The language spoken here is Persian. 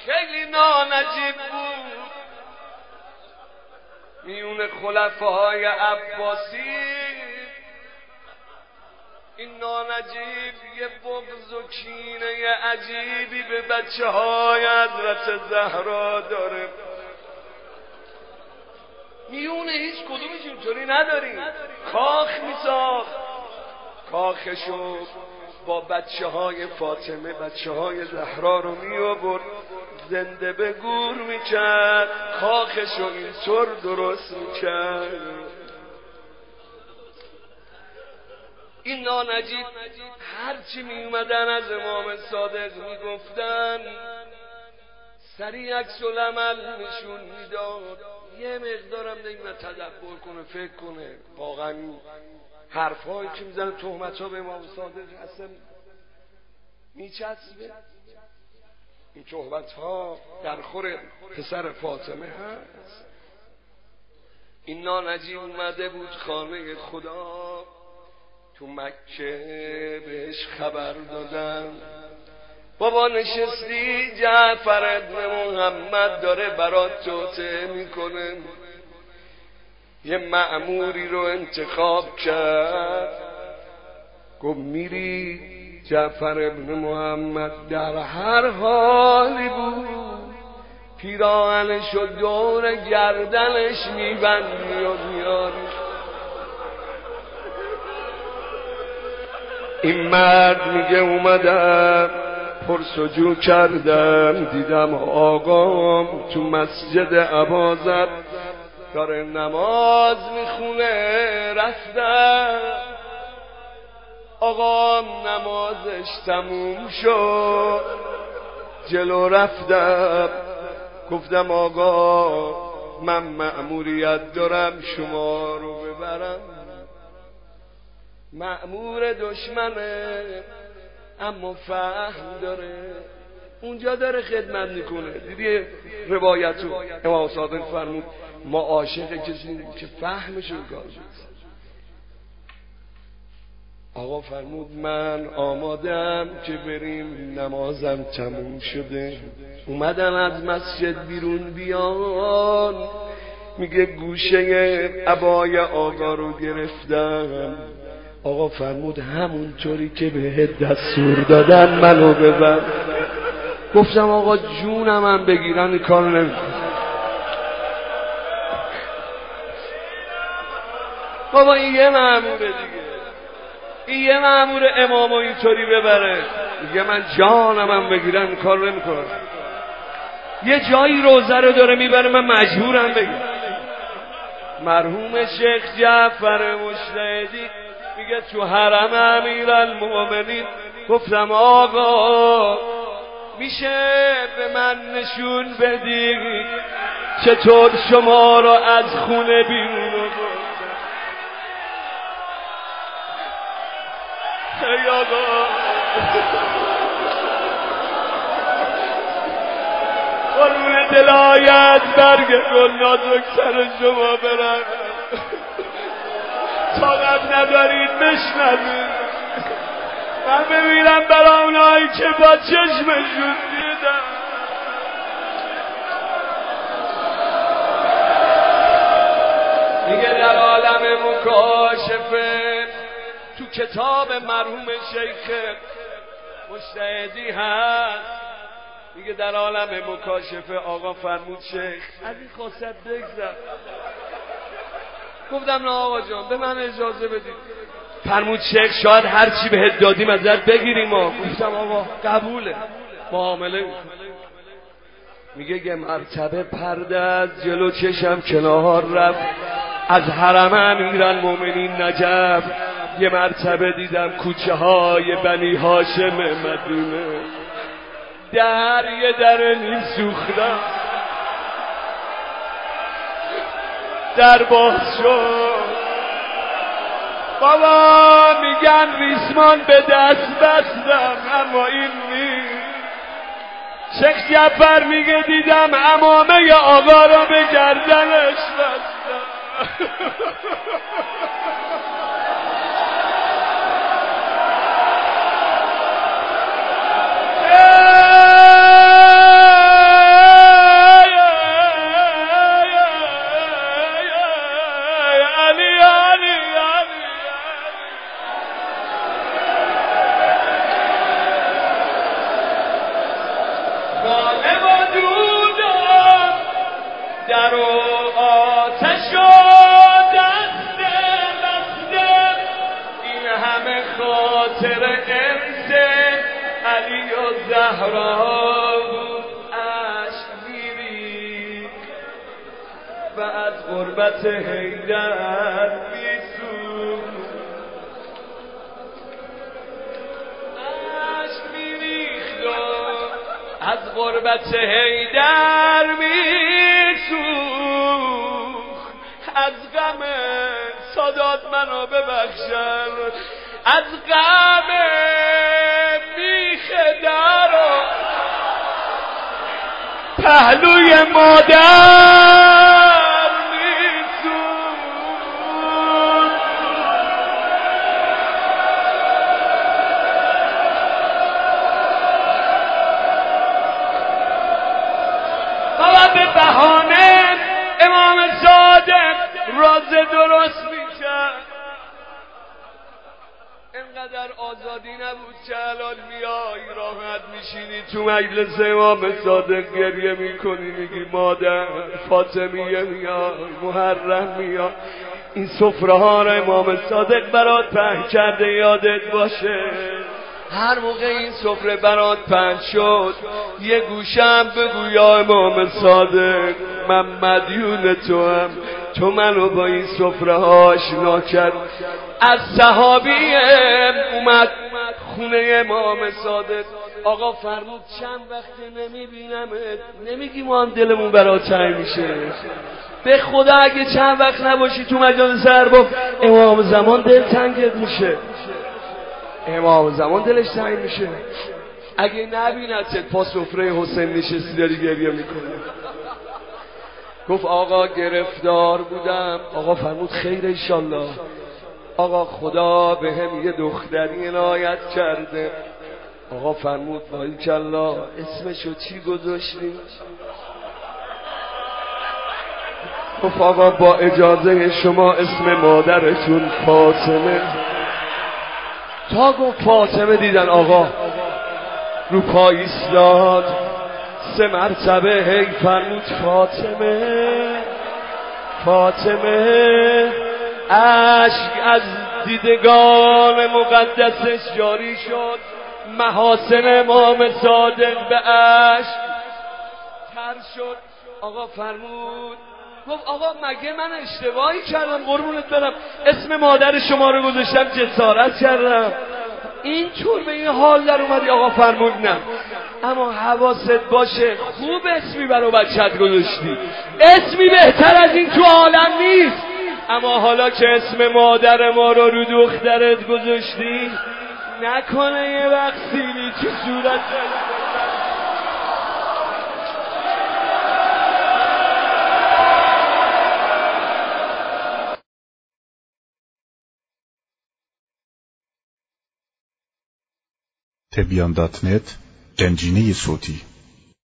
خیلی نانجیب بود. میون خلفای عباسی این نانجیب یه بغض و کینه عجیبی به بچه های حضرت زهرا داره. میونه هیچ کدومش اینطوری نداریم. کاخ میساخت، کاخشو با بچه های فاطمه، بچه های زهرا رو می آورد زنده به گور میکرد، کاخشو اینطور درست میکرد. این نانجیب هرچی می اومدن از امام صادق میگفتن سریع عکس العمل نشون میداد. یه مقدارم نمیدونم تدبر کنه، فکر کنه واقعا حرفایی که میزنه تهمت ها به امام صادق اصلا میچسبه. این تهمت ها در خور پسر فاطمه هست. این نانجیب اومده بود خانه خدا تو مکه، بهش خبر دادن بابا نشستی جعفر ابن محمد داره برات توطئه میکنه. یه مأموری رو انتخاب کرد، گفت میری جعفر ابن محمد در هر حالی بود پیراهنش و دور گردنش میبندی و میاری. این مرد میگه اومدم پرسجو کردم دیدم آقام تو مسجد ابازر داره نماز میخونه. رفتم آقام نمازش تموم شد، جلو رفتم گفتم آقا من مأموریت دارم شما رو ببرم. مأمور دشمنه اما فهم داره، اونجا داره خدمت میکنه. دیدی روایتو امام صادق فرمود ما عاشق کسی که فهمشو کار میکنه. آقا فرمود من آمادم که بریم، نمازم تموم شده. اومدن از مسجد بیرون بیان، میگه گوشه عبای آقا رو گرفتم. آقا فرمود همونطوری که بهت دستور دادن منو ببر. گفتم آقا جونم هم بگیرن این کارو نمیکنم. بابا این یه مأموره دیگه، این یه مأمور امامو اینطوری ببره. میگه من جانم هم بگیرن این کارو نمیکنم. یه جایی روزه رو داره میبره من مجبورم بگیرم. مرحوم شیخ جعفر مجتهدی میگه تو حرم امیرالمومنین گفتم آقا میشه به من نشون بدی چطور شما رو از خونه بیرون آوردن؟ ای آقا قربون دلایت برگ گل نازک سر شما برم، طاقت ندارید بشنوید. من ببینم برای اونایی که با چشمشون دیدم. میگه در عالم مکاشفه تو کتاب مرحوم شیخ مجتهدی هست، میگه در عالم مکاشفه آقا فرمود شیخ از این خواست بگذر. گفتم نه آقا جان به من اجازه بدید. فرمود شیخ شاید هرچی بهت دادیم ازت بگیریم. گفتم آقا قبوله، معامله. میگه یه مرتبه پرده از جلو چشم کنار رفت، از حرم امیرالمومنین نجف یه مرتبه دیدم کوچه های بنی هاشم مدینه، در یه در نیم سوختم، در باز شد. بابا میگن ریسمان به دست بستم اما این نیست. شیخ جعفر میگه دیدم عمامه آقا رو به گردنش بستم. خاطر انس علی و زهرا عشق میری و از غربت حیدر میسوخت عشق میریخت و از غربت حیدر میسوخت از غم سادات منو ببخشن از غم بیخ در و پهلوی مادر میسوخت بابا به بهانه امام صادق راز درست میکرد انقدر آزادی نبود که الان میای راحت میشینی تو مجلس امام صادق گریه میکنی میگی مادر فاطمیه میاد محرم میاد این سفره ها رو امام صادق برات پهن کرده یادت باشه هر موقع این سفره برات پهن شد یه گوشم بگو یا امام صادق من مدیون تو هم تو منو با این سفره ها آشنا کرد از صحابی اومد خونه امام صادق آقا فرمود چند وقت نمیبینمت نمیگی ما هم دلمون برات تنگ میشه به خدا اگه چند وقت نباشی تو مجالس ارباب امام زمان دل تنگت میشه امام زمان دلش تنگ میشه اگه نبینتت پا سفره حسین نشستی داری گریه میکنه گفت آقا گرفتار بودم آقا فرمود خیر انشالله آقا خدا به هم یه دختری عنایت کرده آقا فرمود باریکالله اسمشو چی گذاشتیم گفت آقا با اجازه شما اسم مادرتون فاطمه تا گفت فاطمه دیدن آقا رو پا ایستاد 3 مرتبه هی فرمود فاطمه فاطمه اشک از دیدگان مقدسش جاری شد محاسن امام صادق به اشک تر شد آقا فرمود گفت آقا مگه من اشتباهی کردم قربونت برم اسم مادر شما رو گذاشتم جسارت کردم اینطور به این حال در اومدی آقا فرمود نه اما حواست باشه خوب اسمی برای بچت گذاشتی اسمی بهتر از این تو عالم نیست اما حالا که اسم مادر ما رو دخترت گذاشتی نکنه یه وقت سیلی تو صورت تبیان.net گنجینه صوتی